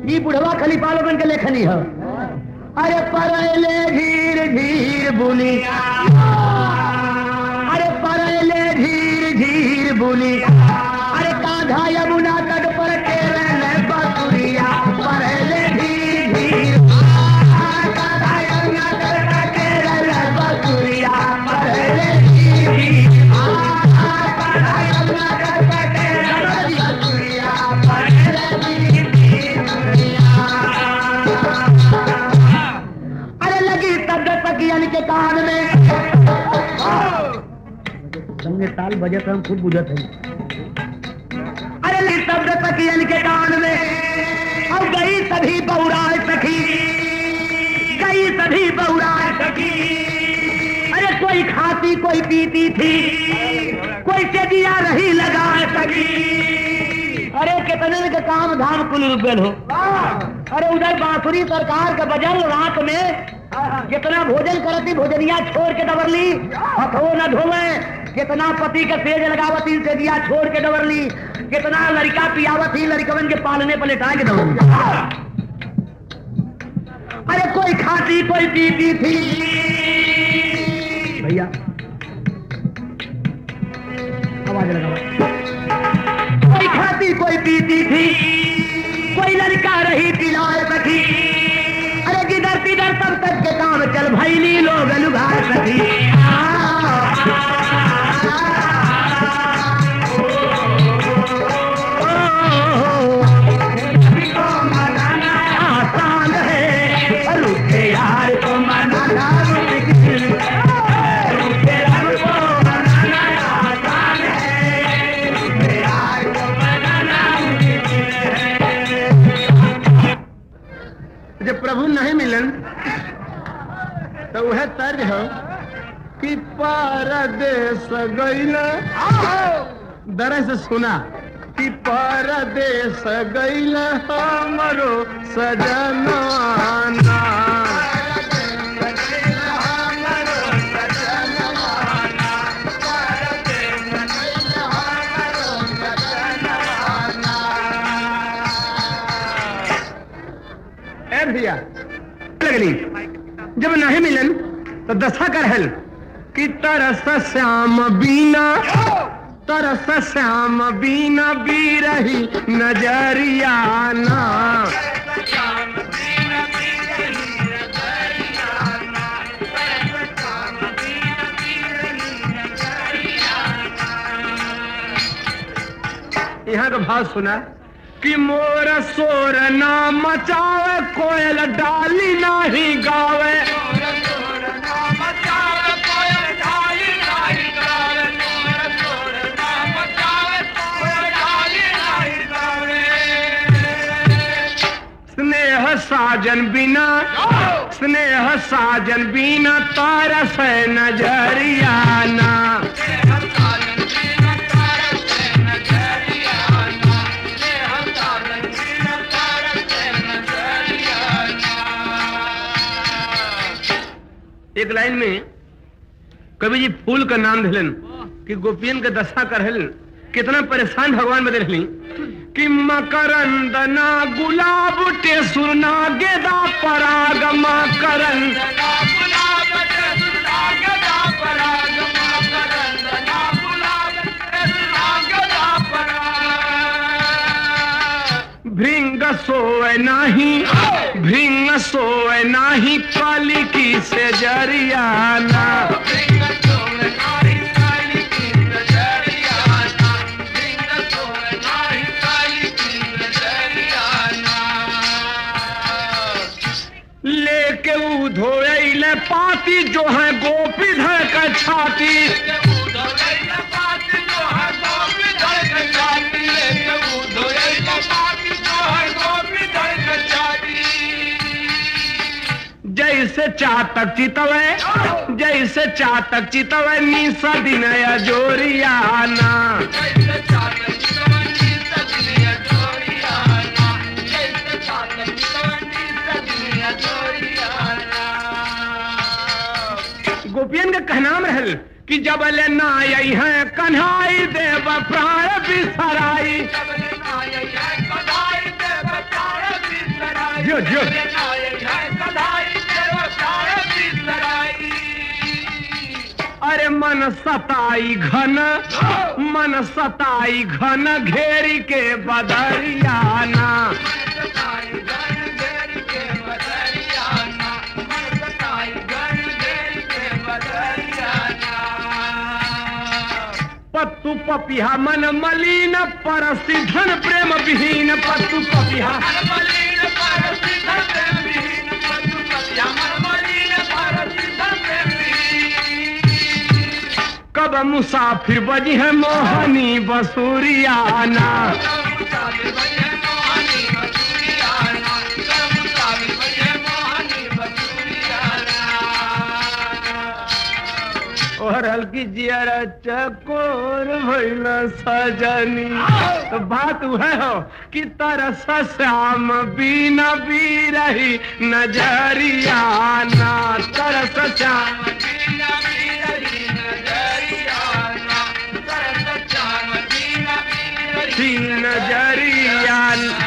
ये बुढ़वा खलीफा लोगन के लेखनी है। अरे परले धीर धीर बुनी, अरे परले धीर धीर बुनी, अरे कांधा यमुना तट पर केरले बसुरिया, परले धीर धीर, कांधा यमुना तट पर केरले बसुरिया, परले धीर धीर, कांधा यमुना तट पर केरले बसुरिया, परले धीर धीर। अरे लगी तब तकियन के कान में संगे ताल बजे तो हम खूब बुझत है। अरे लगी तब तकियन के कान में, अब गई सभी बहुराए सखी, गई सभी बहुराए सखी। अरे कोई खाती कोई पीती थी, कोई से दिया रही लगाए सखी। अरे कितने के काम धाम कुल रुपये हो। अरे उधर बांसुरी सरकार का बजल रात में कितना भोजन करती, भोजनिया छोड़ के दबर ली, हथो न धोवे, कितना पति के तेज लगावती से दिया छोड़ के दबर ली, कितना लड़का पियावती, लड़कवन के पालने पर लेटा के दबर ली। अरे कोई खाती कोई पीती थी भैया, आवाज लगा, कोई खाती कोई पीती थी, कोई लड़का रही पिलाए सखी। अरे किधर किधर तब तक के काम चल भैली लोग लुगाए सखी। आसान है रूठे यार को मनाना, जब प्रभु नहीं मिलन तो वह तर्ज हो कि परदेस गईला। दर से सुना कि परदेस गईला हमरो सजनवाना, भैया लगली जब नहीं मिलन तो दशा कर हल कि तरस श्याम बीना, तरस श्याम बीना बीरही नजरियाना। यहाँ का भाव सुना कि मोर सोर ना मचावे, कोयल डाली नाही गावे, स्नेह साजन बिना, स्नेह साजन बिना तरस नजरियाना। एक लाइन में कवि जी फूल का नाम दिलन कि गोपियन का दशा करहल, कितना परेशान भगवान बदल रही कि मकरंद ना गुलाब टेसुर ना गेदा पराग, मकरंद ना गुलाब टेसुर ना गेदा पराग, मकरंद ना गुलाब टेसुर ना गेदा पराग। भृंग सोए नाही, भृंग सोए नाही काली की से जरियाना, भृंग सोए नाही काली की से जरियाना, भृंग सोए नाही काली की से जरियाना। लेके उधोइले पाती जो है गोपी धर का छाती, जैसे चातक चितवे, जैसे चातक चितवे निशा दिन जोरियाना, जैसे चातक चितवे निशा दिन जोरियाना, जैसे चातक चितवे निशा दिन जोरियाना। गोपियन का कहनाम रहल कि जब ले ना आई है कन्हाई देव प्राण बिसराई, जब ले ना आई है कन्हाई देव प्राण बिसराई। जियो जियो अरे मन सताई घन घेरी के बदरियाना पत्तु पपिहा मन मलिन परसि धन प्रेम विहीन पत्तु पपिहा कब मुसाफिर बजी है मोहनी बसूरियाना और हल्की जियारा चकोर भइला सजनी तो बात है हो कि तरस श्याम बिना बिरही नजरियाना तरस श्याम बिना बिरही नजरियाना तरस श्याम बिना बिरही नजरियाना